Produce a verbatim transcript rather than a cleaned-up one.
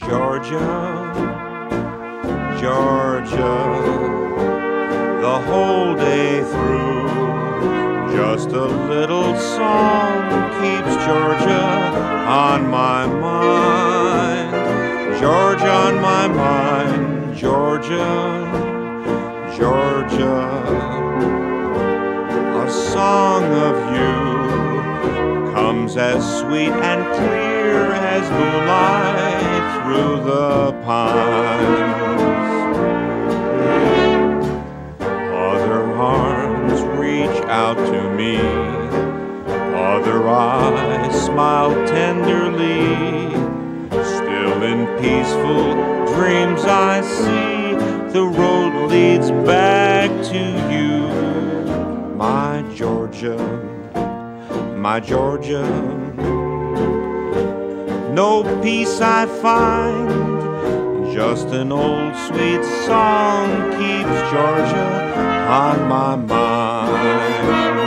Georgia, Georgia, the whole day through. Just a little song keeps Georgia on my mind. Georgia on my mind, Georgia, Georgia. A song of you comes as sweet and clear as moonlight through the pines. Other arms reach out to me, other eyes smile tenderly. Still in peaceful dreams I see the road leads back to you. My Georgia, my Georgia, no peace I find, just an old sweet song keeps Georgia on my mind.